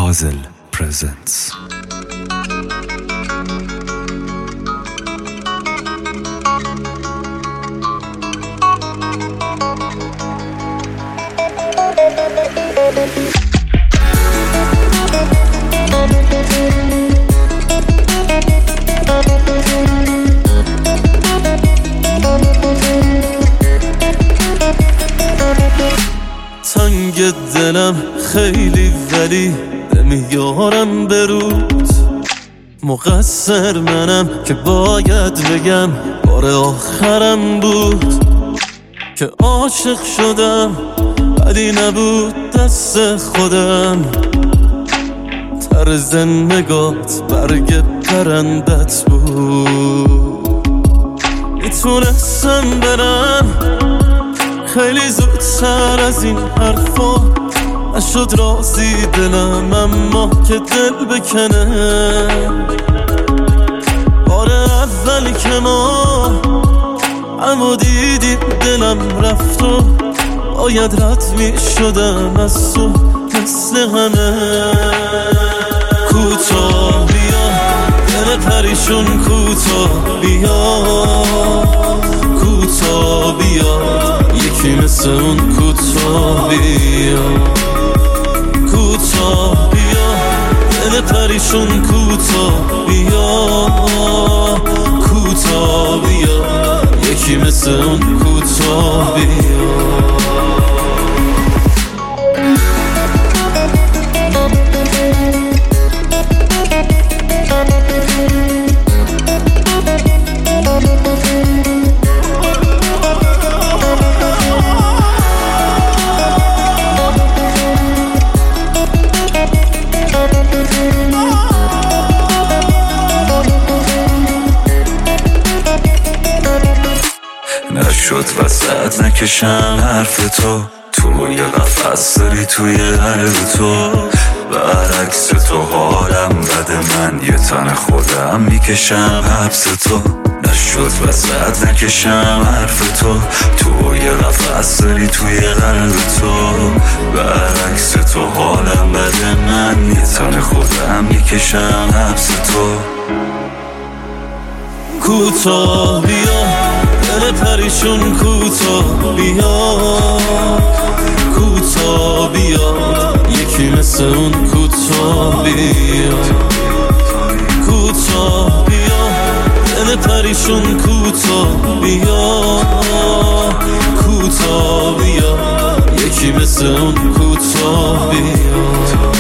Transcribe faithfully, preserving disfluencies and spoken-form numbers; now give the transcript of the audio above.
Hazel presents. تنگ دلم خیلی ولی نمیارم برود، مقصر منم که باید بگم بار آخرم بود که عاشق شدم ولی نبود دست خودم. طرز نگات برگ پرندت بود، میتونستم برم خیلی زودتر از این حرفا. نشد راضی دلم اما که دل بکنه. بار اول که ما اما دیدیم دلم رفت و باید رد می شدم از تو مثل همه. کوتاه بیا دل پریشون، کوتاه بیا کوتاه بیا یکی مثل اون کوتاه بیا. کوتاه بیا دل پریشون، کوتاه بیا کوتاه بیا یکی مثل اون کوتاه بیا. نشد وسط نکشم حرف تو، توی قفص داری توی قلب تو. برعکس تو حالم بده، من یه تن خودم میکشم حبس تو. نشد وسط نکشم حرف تو، توی قفص داری توی قلب تو. برعکس تو حالم بده، من یه تن خودم میکشم حبس تو. کوتاه بیا دل پریشون، کوتاه بیا کوتاه بیا یکی مثل اون کوتاه بیا. کوتاه بیا دل پریشون، کوتاه بیا کوتاه بیا یکی مثل اون کوتاه بیا.